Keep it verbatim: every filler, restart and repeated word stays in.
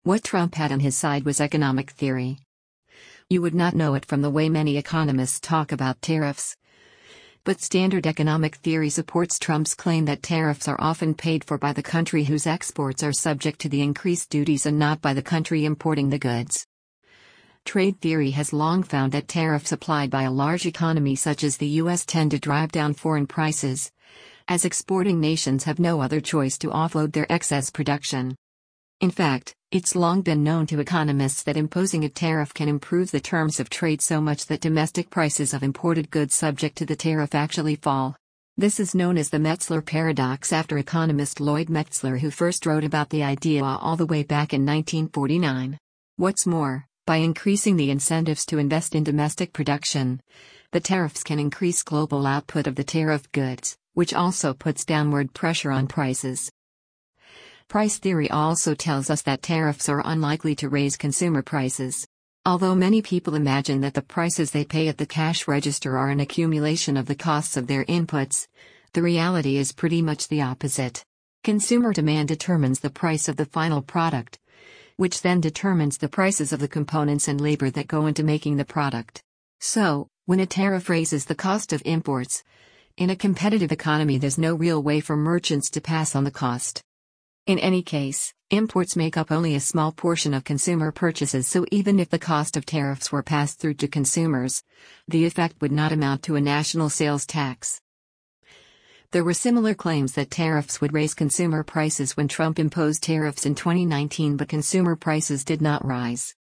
What Trump had on his side was economic theory. You would not know it from the way many economists talk about tariffs. But standard economic theory supports Trump's claim that tariffs are often paid for by the country whose exports are subject to the increased duties and not by the country importing the goods. Trade theory has long found that tariffs applied by a large economy such as the U S tend to drive down foreign prices, as exporting nations have no other choice to offload their excess production. In fact, it's long been known to economists that imposing a tariff can improve the terms of trade so much that domestic prices of imported goods subject to the tariff actually fall. This is known as the Metzler paradox after economist Lloyd Metzler, who first wrote about the idea all the way back in nineteen forty-nine. What's more, by increasing the incentives to invest in domestic production, the tariffs can increase global output of the tariff goods, which also puts downward pressure on prices. Price theory also tells us that tariffs are unlikely to raise consumer prices. Although many people imagine that the prices they pay at the cash register are an accumulation of the costs of their inputs, the reality is pretty much the opposite. Consumer demand determines the price of the final product, which then determines the prices of the components and labor that go into making the product. So, when a tariff raises the cost of imports, in a competitive economy there's no real way for merchants to pass on the cost. In any case, imports make up only a small portion of consumer purchases, so even if the cost of tariffs were passed through to consumers, the effect would not amount to a national sales tax. There were similar claims that tariffs would raise consumer prices when Trump imposed tariffs in twenty nineteen, but consumer prices did not rise.